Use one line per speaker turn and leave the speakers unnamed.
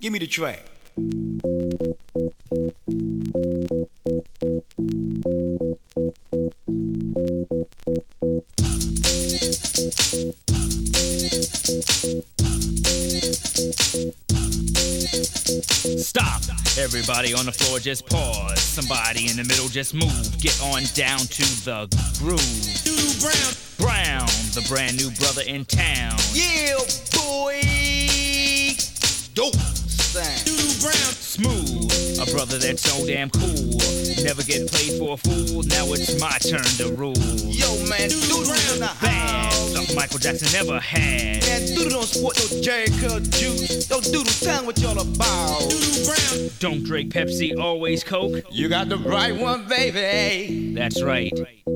Give me the track.
Stop! Everybody on the floor just pause. Somebody in the middle just move. Get on down to the groove.
Doodoo Brown.
Brown, the brand new brother in town.
Yeah, boy. Dope sound. Doodoo Brown.
Smooth, a brother that's so damn cool. Never get played for a fool. Now it's my turn to rule.
Yo, man, Doodoo in the
Bad,
house.
something Michael Jackson never had.
Man, Doodoo don't sport no Jerry Curl juice. Yo, Doodoo, tell me what y'all about. Doodoo Brown.
Don't drink Pepsi, always Coke.
You got the right one, baby.
That's right.